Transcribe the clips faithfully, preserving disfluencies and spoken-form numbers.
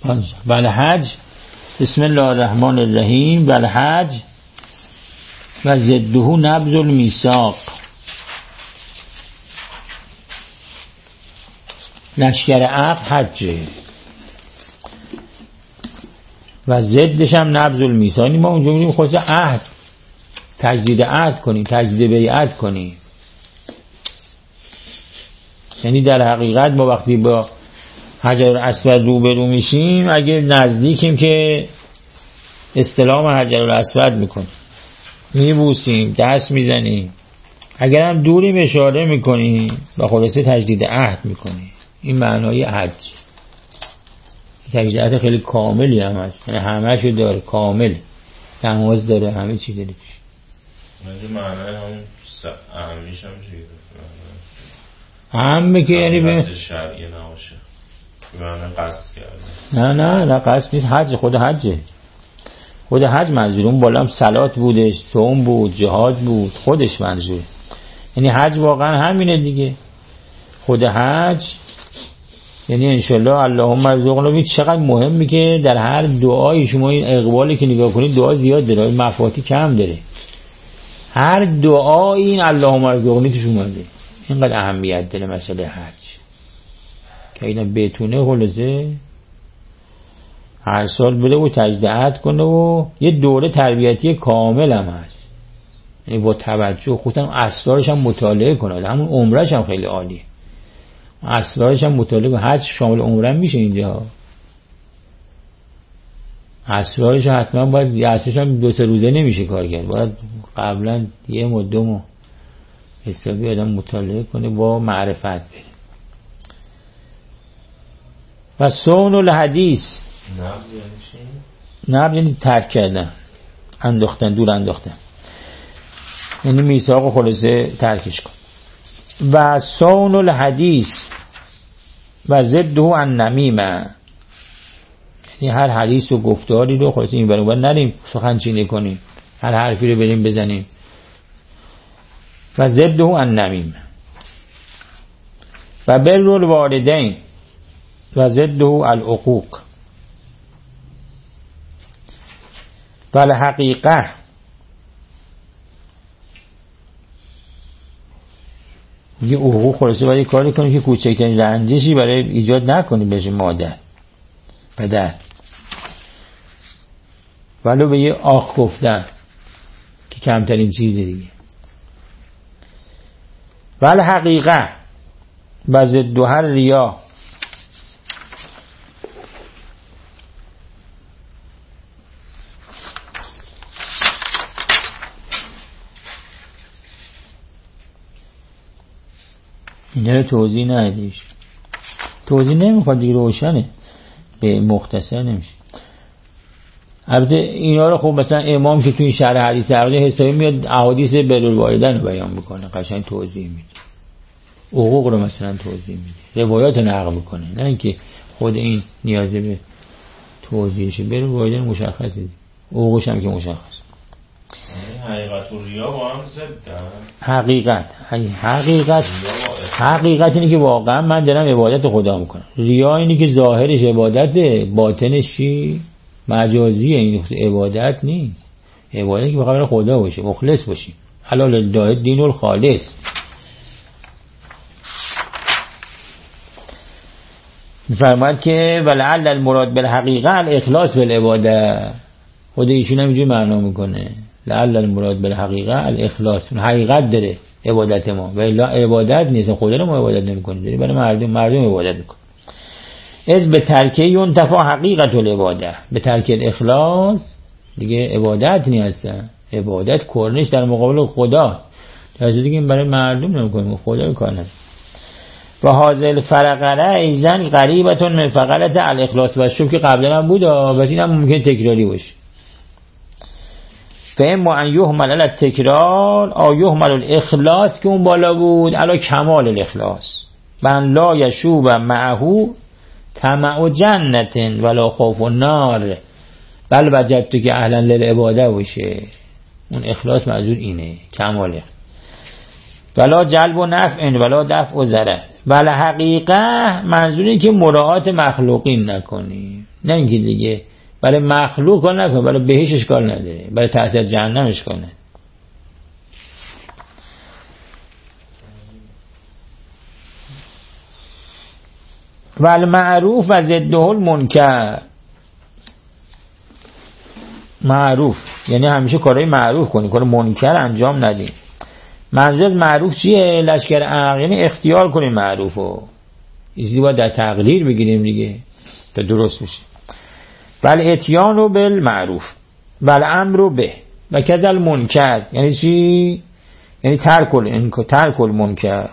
بل حج بسم الله الرحمن الرحیم. بل حج و ضده نبذ المیثاق. لشکر عقد حجه و ضدش هم نبذ المیثاق. ما اونجا میگیم خواست عهد، تجدید عهد کنیم، تجدید بیعت کنیم. یعنی در حقیقت ما وقتی با حجر الاسود روبرو میشیم، اگه نزدیکیم که استلام حجر الاسود میکنیم، میبوسیم، دست میزنیم. اگر هم دوریم اشاره میکنیم و خلاصه تجدید عهد میکنیم. این معنای حج. تجدید عهد خیلی کاملی هم هست، یعنی همه شو داره، کامل، نماز داره، همه چی داره. معنی معنای هم اهمیش هم چیه؟ همه که یعنی به شرعی نباشه، معنی قصد کرده. نه نه نه قصد نیست. حج خود حجه، خود حج منظور. اون بالا هم صلات بودش، صوم بود، جهاد بود، خودش منظور. یعنی حج واقعا همینه دیگه. خود حج یعنی انشالله اللهم ارزقنا. ببین چقدر مهمه که در هر دعای شما این اقبالی که نگاه کنید دعا زیاد داره، مفاتی کم داره. هر دعای این اللهم ارزقنی توش اومده. اینقدر اهمیت داره مسئله حج که اینا بتونه خلاصه هر سال بده و تجدید عهد کنه و یه دوره تربیتی کامل هم هست. یعنی با توجه خودم اسرارش هم مطالعه کنه. همون عمرش هم خیلی عالیه. اسرارش هم مطالعه کنه. حج شامل عمره میشه اینجا. اسرارش حتما باید، اسرارش هم دو سه روزه نمیشه کار کرد. باید قبلا یه مدت مو حسابی آدم مطالعه کنه با معرفت بره. و سون الحدیث. نبض یعنی چی؟ نبض یعنی ترک کردن، انداختن، دور انداختن. یعنی میثاق خلاصه ترکش کن. و سون الحدیث و ضده النمیمه. یعنی هر حدیث و گفتاری رو خلاصه این برابر نریم سخنچینی کنیم، هر حرفی رو بریم بزنیم. و ضده النمیمه. و بر الوالدین و ضده العقوق. و الحقیقه میگه حقوق خلاصه باید کاری کنی که کوچکترین رنجشی برای ایجاد نکنی بشه مادر پدر، ولو به یه آخ گفتن که کمترین چیزی دیگه. و الحقیقه و ضدها ریا. اینا رو توضیح ندیش، توضیح نمیخواد دیگه، روشنه، به مختصر نمیشه. البته اینا رو خب مثلا امام که تو این شرح حدیث عقیده حسابی میاد احادیث برالوالدین رو بیان میکنه، قشنگ توضیح میده، حقوق رو مثلا توضیح میده، روایات نقل میکنه، نه اینکه خود این نیازه به توضیحشه. برالوالدین مشخصه، حقوقش هم که مشخص. حقیقت و ریا با هم ضدن. حقیقت حقیقت حقیقت اینه که واقعا من دارم عبادت خدا میکنم. ریا اینه که ظاهرش عبادته، باطنش چی؟ مجازیه. این عبادت نیست. عبادت که بخواد خدا باشه، مخلص باشی، حلال الله دین الخالص. میفرماید که ولعل المراد بالحقیقه الاخلاص بالعباده. خود ایشون هم اینجوری معنا میکنه، لعل المراد بالحقیقه الاخلاص. حقیقت داره عبادت ما و الا عبادت نیست. خدا رو ما عبادت نمیکنیم، داریم برای مردم مردم عبادت میکنیم. از به ترک ينتفع حقیقت العباده. به ترک الاخلاص دیگه عبادت نیست. عبادت کرنش در مقابل خدا، در دیگه برای مردم نمیکنیم، خدا کار و حاصل فرقره ایزن قریبتون من فقرت الاخلاص و شب که قبلا هم بود، بس این هم ممکن تکراری باشه. فهم ان یحمل علی التکرار او یحمل الاخلاص که اون بالا بود علی کمال الاخلاص. من لا یشوب معه طمع جنت ولا خوف النار بل وجدت که اهلا للعباده باشه. اون اخلاص منظور اینه، کمال. ولا جلب و نفع ولا دفع و ضرر ولی حقیقه منظوری که مراعات مخلوقین نکنی، نه اینکه دیگه برای مخلوق کار نکنی، برای بهش اشکال نداره، برای تحت جهنم اشکال نداره. ولی معروف و ضده المنکر. معروف یعنی همیشه کارهای معروف کنی، کار منکر انجام ندی. منظور از معروف چیه؟ لشکر عقل، یعنی اختیار کنیم معروفو. ایزی باید در تقریر بگیریم دیگه تا درست بشه. ولی اتیانو بالمعروف ولی امرو به و کذل منکر، یعنی چی؟ یعنی ترک ال ترک المنکر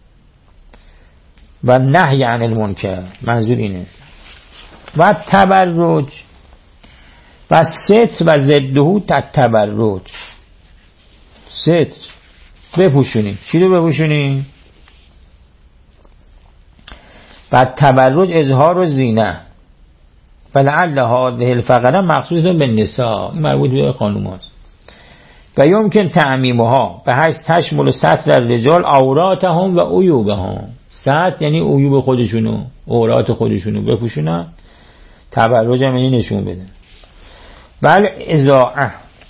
و نهی عن المنکر. منظور اینه. و تبرج و ستر و ضده تبرج. ستر بپوشونیم. چی رو بپوشونیم؟ و تبرج اظهار و زینه. فلعل هذه الفقره مخصوص به نساء، این مربوط به خانم هاست. و یمکن تعمیمها به حیث تشمل ستر الرجال عوراتهم و عیوبهم. ستر یعنی عیوب خودشونو، عورات خودشونو بپوشونن. تبرج هم یعنی نشون بدن. بل اضاعه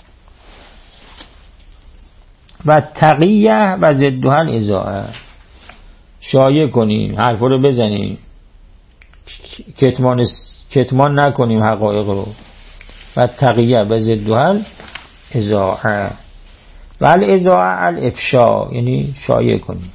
و تقیه و ضدها الاضاعه. شایع کنیم، حرفا رو بزنیم، کتمان کتمان نکنیم حقایق رو. و تقیه و ضدها الاضاعه. بل اضاعه الافشا یعنی شایع کنیم.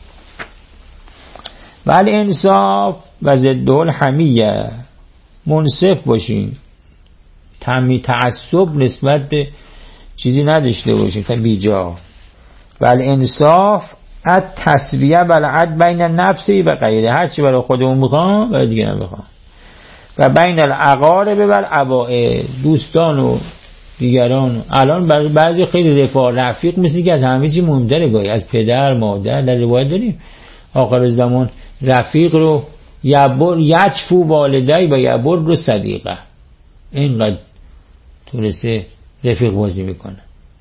بل انصاف و ضده الحمیه. منصف باشیم، تمی تعصب نسبت به چیزی نداشته باشیم تا بیجا. ولی انصاف ات تسویه والعدل بین نفسی و غیره. هرچی برای خودمون میخوام برای دیگه نمیخوام. و بین الاقارب و الابائد، دوستان و دیگران. الان برای بعضی خیلی رفاق رفیق مثل که از همه چی مهمتره، گاهی از پدر مادر. در روایت داریم آخر زمان رفیق رو یبر یچفو والدی و یبر رو صدیقه. اینقدر تونسته رفیق بازی میکنه.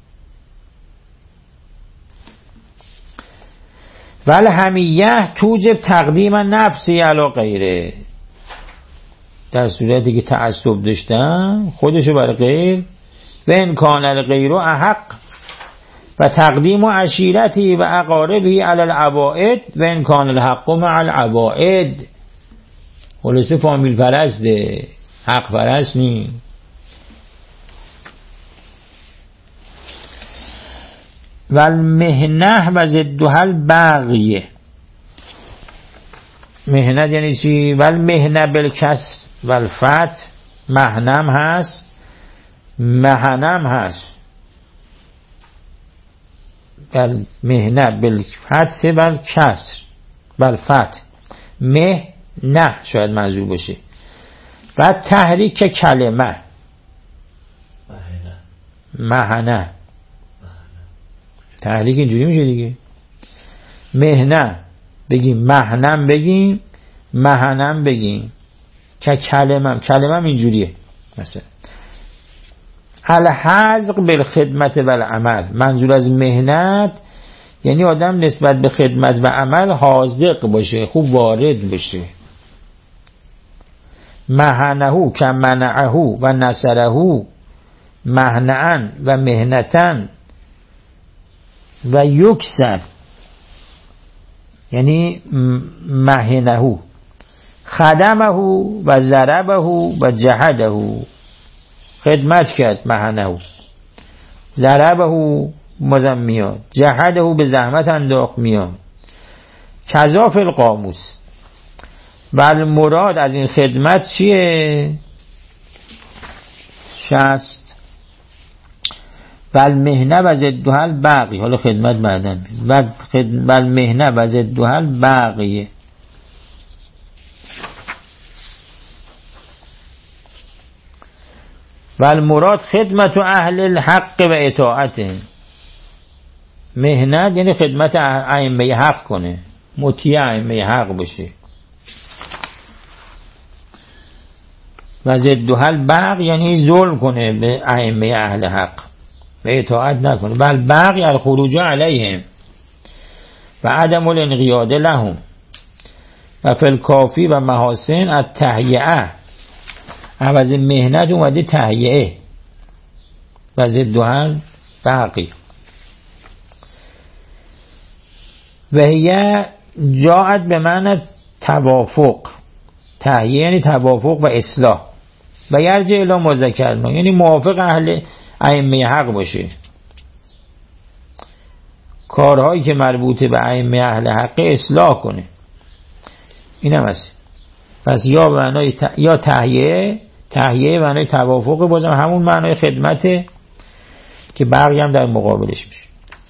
ولی همیه توجب تقدیم نفسی علی غیره. در صورتی که تعصب داشتن خودشو برای غیر. و ان کان الغیر احق و تقدیم عشیرتی و اقاربی علی العبائد و ان کان الحق مع العبائد. خلاصه فامیل پرسته، حق پرست نی. و المهنه و ضدها البغی. مهنت یعنی چی؟ و المهنه بالکسر و الفتح. مهنم هست، مهنم هست. بل مهنه بالفتح و الکسر و الفتح. مه نه شاید منظور باشه. و تحریک کلمه مهنه. تحریک اینجوری میشه دیگه. مهنه بگیم، مهنم بگیم، مهنم بگیم. که کلمم کلمم اینجوریه. مثلا الحذق بالخدمت و العمل. منظور از مهنت یعنی آدم نسبت به خدمت و عمل حاذق باشه، خوب وارد بشه. مهنهو که منعهو و نصرهو. مهنعن و مهنتن و یکسر یعنی مهنهو. خدمهو و ضربهو و جهدهو. خدمت کرد مهنهو، ضربهو مزم میاد، جهدهو به زحمت انداخت میاد. کذا فی القاموس. بل مراد از این خدمت چیه؟ شست. بل مهنه و ضدها البغی. حالا خدمت بعدن. بل مهنه و ضدها البغی. بل مراد خدمت اهل الحق و اطاعته. مهنت یعنی خدمت ائمه حق کنه، مطیع ائمه حق باشه. و ضدها البغی یعنی ظلم کنه به ائمه اهل حق و اطاعت نکنه. بل بغی الخروج علیهم و عدم الانقیاد لهم. و فل کافی و محاسن از تهیئه، عوض مهنت اومده تهیئه و ضدها بقی. و هی جاءت به معنی توافق، تهیئه یعنی توافق و اصلاح. و یرجع الی ما ذکرنا یعنی موافق اهل ائمه حق باشه، کارهایی که مربوط به ائمه اهل حق اصلاح کنه. این هم هست. پس یا به معنای ت... یا تهیئه، تهیئه به معنای توافق، بازم همون معنای خدمته که بقیه هم در مقابلش میشه.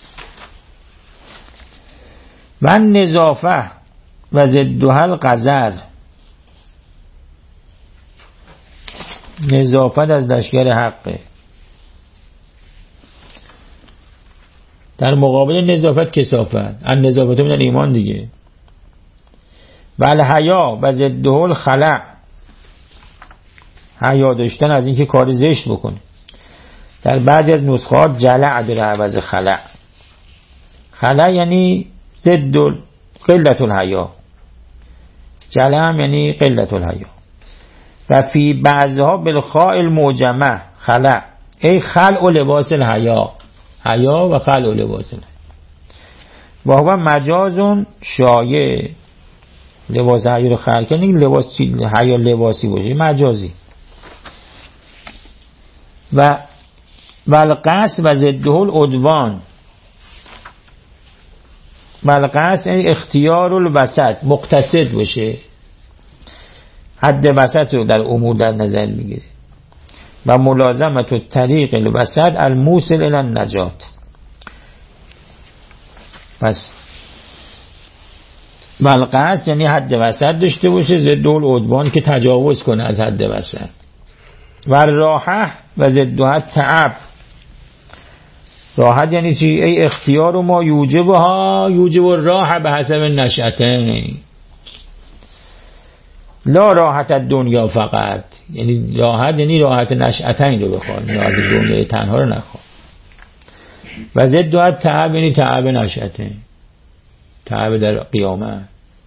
و نظافه و ضدها القذر، نظافت از لشکر حقه، در مقابل نظافت کثافت. ان نظافت من ایمان دیگه. و الحیا و ضده الخلع، حیا داشتن از اینکه کار زشت بکنه. در بعضی از نسخات جلع داره عوض خلع. خلع یعنی ضد قلت الحیا، جلع هم یعنی قلت الحیا. و فی بعضها بالخاء المعجمه خلع، ای خلع و لباس الحیا، حیا و خلع و لباس الحیا. و هو مجازون شایع، لباس حیا رو خلع کنه، لباس حیا لباسی باشه، مجازی. و والقصد و ضده العدوان، والقصد یعنی اختیار الوسط، مقتصد باشه، حد وسط رو در امور در نظر میگیره. و ملازمت الطریق الوسط الموصل الی النجات. پس والقصد یعنی حد وسط داشته باشه، ضد العدوان که تجاوز کنه از حد وسط. و راحه و ضدها تعب، راحت یعنی چی؟ ای اختیار ما یوجبها یوجب الراحه به حسب نشأتین، لا راحت الدنیا فقط، یعنی راحت یعنی راحت نشأتین رو بخواد، راحت دنیا تنها رو نخواد. و ضدها تعب یعنی تعب نشأتین، تعب در قیامت.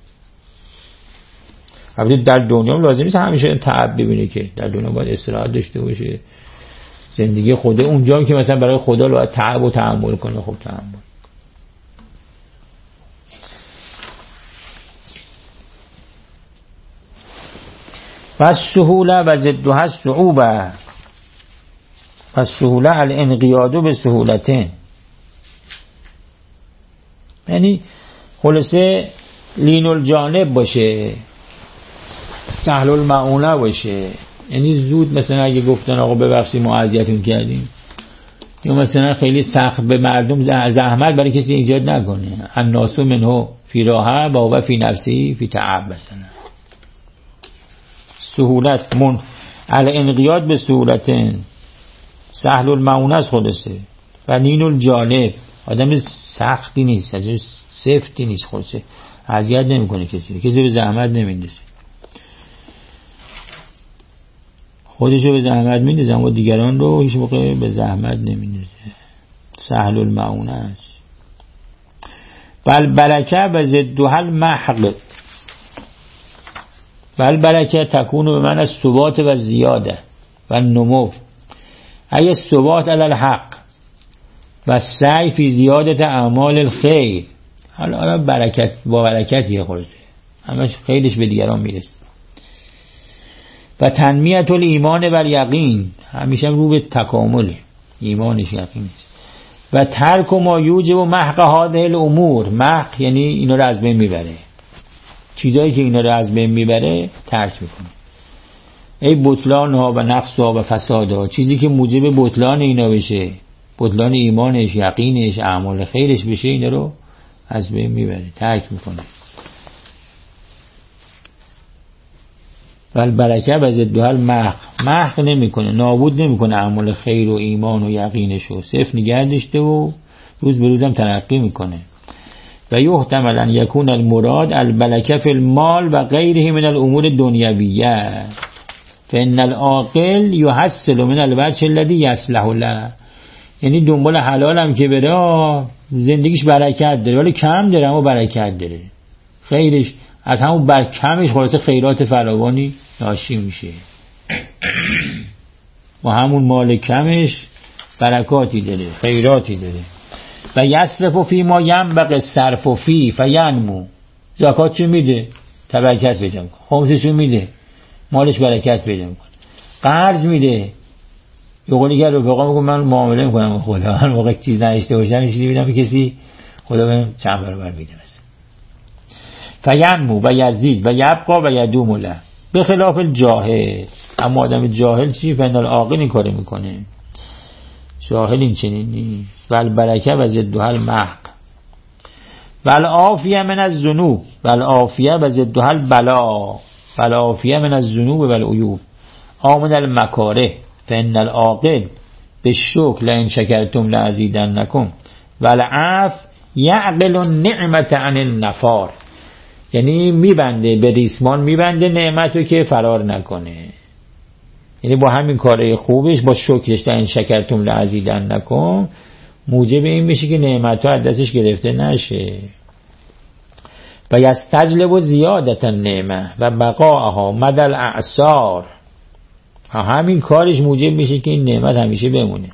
البته در دنیا لازم نیست همیشه تعب ببینه، که در دنیا باید استراحت داشته باشه، زندگی خوده اونجا که مثلا برای خدا باید تعب و تحمل کنه. خب تحمل. و سهوله و ضدها صعوبه، و سهوله الانقیاد به سهولتین، یعنی خلاصه لین الجانب باشه، سهل المعونه باشه، یعنی زود مثلا اگه گفتن آقا ببخشید ما اذیتتون کردیم، یا مثلا خیلی سخت به مردم زحمت برای کسی ایجاد نکنه. الناس منه فی راحه و هو فی نفسی فی تعب. مثلا سهولت من الانقیاد به سهولتن، سهل المعونه از خودشه. و لین الجانب، آدم سختی نیست، سفتی نیست، خودشه اذیت نمیکنه کسی، کسی به زحمت نمیندازه، خودشو به زحمت میندازه اما دیگران رو هیچ موقع به زحمت نمیندازه. سهل المعونه است. بل برکه و ضدها المحق، بل برکه تکون به معنی ثبات و زیاده و نمو، ای ثبات علی الحق و سعی فی زیادت اعمال الخیر. حالا برکت با برکتیه، خلاصه همش خیرش به دیگران میرسه. و تنمیت الایمان بر یقین، همیشه رو به تکامل ایمانش یقین است. و ترک ما یوجب و محق هذه الامور، محق یعنی اینا رو از بین میبره، چیزایی که اینا رو از بین میبره ترک میکنه. ای بطلان ها و نقص ها و فساد ها، چیزی که موجب بطلان اینا بشه، بطلان ایمانش، یقینش، اعمال خیرش بشه، اینا رو از بین میبره، ترک میکنه. ول برکه و ضدها المحق، محق نمیکنه، نابود نمیکنه اعمال خیر و ایمان و یقینش رو، صرف نگه داشته و روز به روزم ترقی میکنه. و یحتمل ان یکون المراد البرکه فی المال و غیره من الامور دنیویه، فان العاقل یحصل من الوجه الذی یصلح له، یعنی دنبال حلال هم که بره زندگیش برکت داره، ولی کم داره اما برکت داره، خیرش از همون برکمش خلاصه خیرات فراوانی ناشی میشه. و همون مال کمش برکاتی داره، خیراتی داره. و یصرف فی ما ینبغی الصرف فی فینمو. زکات چی میده؟ برکت پیدا میکنه. خمسش میده، مالش برکت پیدا میکنه. قرض میده، یه قولی که رفقا میگم من معامله میکنم خدا، هر موقع چیز نداشته باشم چیزی میدم به کسی، خدا بهم چند برابر میده مثلا. فینمو و یزید و یبقا و یدوم له. به خلاف الجاهل. اما آدم جاهل چی؟ فن العاقل این کارو میکنه. جاهل این چنین نیست. ول برکه و ضدها المحق. ول عافیه من الذنوب ول عافیه و ضدها البلا. ول عافیه من الذنوب و العیوب. آمن المکاره فان العاقل بالشکر لئن شکرتم لازیدنکم. والعفو یعقل النعمة عن النفار. یعنی میبنده به ریسمان، میبنده نعمتو که فرار نکنه. یعنی با همین کاره خوبش، با شکرش لئن شکرتم لازیدنکم، موجب این میشه که نعمتو از دستش گرفته نشه. و یستجلب زیادت النعمه و بقاءها مدى الاعصار. همین کارش موجب میشه که این نعمت همیشه بمونه.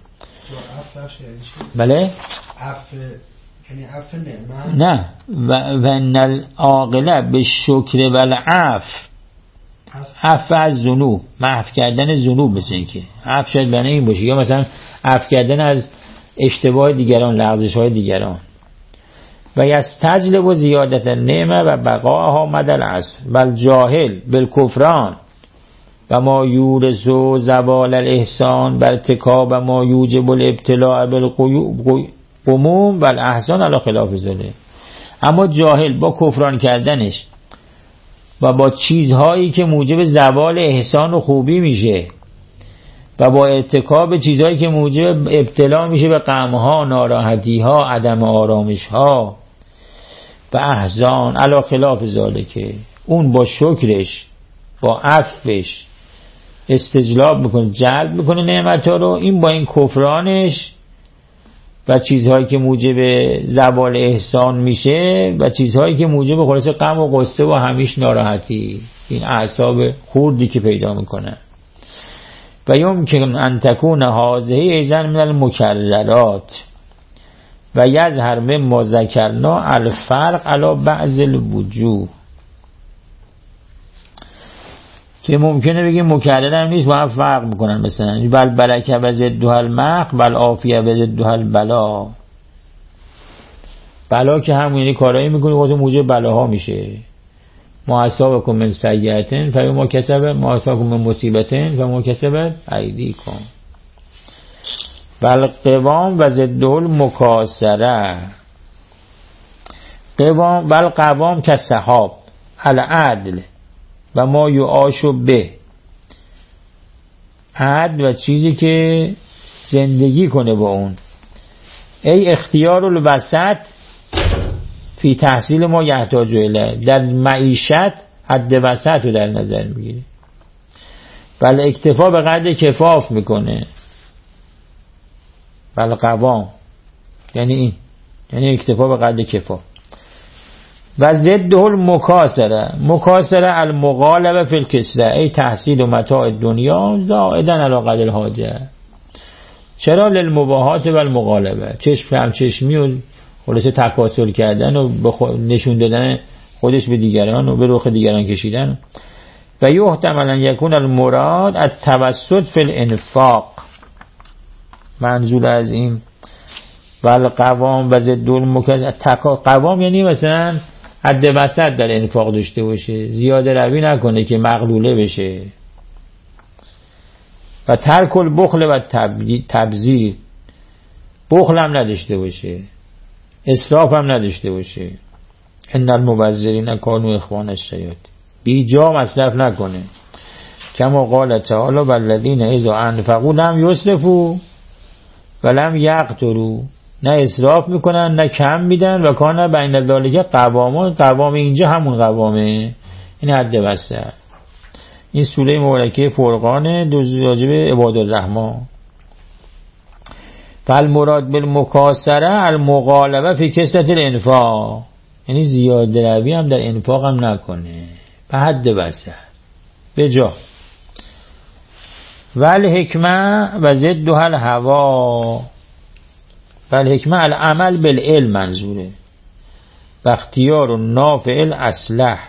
بله؟ عفو یعنی عفو نعمت؟ نه. و و ان العاقله به شکر و العفو. عفو از ذنوب، محو کردن ذنوب. مثل این که عفو شاید بنای این باشه، یا مثلا عفو کردن از اشتباه دیگران، لغزش های دیگران. و یستجلب و زیادت النعمه و بقاءها مدى العصر. بل جاهل بالکفران و ما یورث زوال الاحسان بر ارتکاب ما یوجب الابتلاء بالقموم و الاحسان علی خلاف ذلك. اما جاهل با کفران کردنش و با چیزهایی که موجب زوال احسان و خوبی میشه و با ارتکاب چیزهایی که موجب ابتلا میشه به غمها، ناراحتیها، عدم آرامشها و احزان علی خلاف ذلك، اون با شکرش، با عفوش استجلاب میکنه، جلب میکنه نعمتها رو. این با این کفرانش و چیزهایی که موجب زوال احسان میشه و چیزهایی که موجب خلاص غم و غصه و همیش ناراحتی، این اعصاب خوردی که پیدا میکنه. و یمکن ان تکون هذه ایضا من المکررات و یظهر مما ذکرنا الفرق علی بعض الوجوه. که ممکنه بگیم مکرر هم نیست، با هم فرق میکنن. مثلا بل برکه و ضدها المحق بل عافیه و ضدها البلا. بلا که همون یعنی کارایی میکنی خود موجب بلاها میشه. ما اصابکم من سیئة فبما کسبت ما اصابکم من مصیبة فبما کسبت ایدیکم. بل قوام و ضده المکاسره. قوام بل قوام که سحاب العدل و ما یعاشو به. عدل و چیزی که زندگی کنه با اون. ای اختیار الوسط فی تحصیل ما یحتاج الیه. در معیشت حد وسط رو در نظر میگیره. بل اکتفا به قدر کفاف میکنه. بل قوام یعنی این، یعنی اکتفا به قدر کفاف. و ضده المکاسره. مکاسره المغالبه فی الکسره ای تحصیل و متاع دنیا زائدا علی قدر الحاجه. چرا؟ للمباهات و المغالبه، چشم هم چشمی و خلاصه تکاسل کردن و نشون دادن خودش به دیگران و به رخ دیگران کشیدن. و یحتمل ان یکون المراد التوسط فی الانفاق. منظور از این والقوام و ضد المکاسره، قوام یعنی مثلا حد وسط در انفاق داشته باشه، زیاده روی نکنه که مغلوله بشه. و ترک البخل و تبذیر، بخل هم نداشته باشه، اسراف هم نداشته باشه. ان المبذرین کانوا اخوان الشیاطین، بی جا مصرف نکنه. کما قال تعالی والذین اذا انفقوا لم یسرفوا ولم یقتروا. نه اسراف میکنن نه کم میدن. و کان بین ذالک قواما. قوام اینجا همون قوامه، این حد وسط. این سوره مبارکه فرقان راجب عباد الرحمن. فالمراد بالمکاسره المغالبه فی کثرت الانفاق، یعنی زیاده روی هم در انفاق هم نکنه، به حد وسط به جا. ول حکمه و ضد الهوا، ول حکمه العمل بالعلم منظوره، و اختیار نافع الاصلح.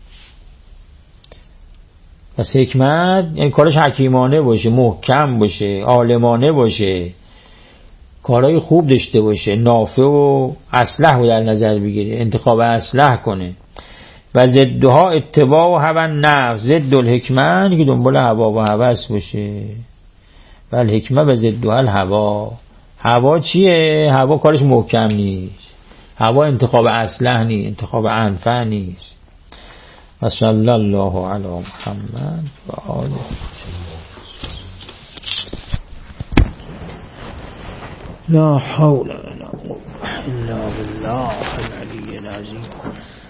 پس حکمت یعنی کارش حکیمانه باشه، محکم باشه، عالمانه باشه، کارهای خوب داشته باشه، نافع و اصلح رو در نظر بگیره، انتخاب اصلح کنه. و ضدها اتباع و هوا نفس، ضد الحکمه که دنبال هوا و هوس باشه. و الحکمه و ضدها الهوا. هوا چیه؟ هوا کارش محکم نیست، هوا انتخاب اصلح نیست، انتخاب انفع نیست. و صلی الله علی محمد و آله. لا حول ولا قوة الا بالله العلی العظیم.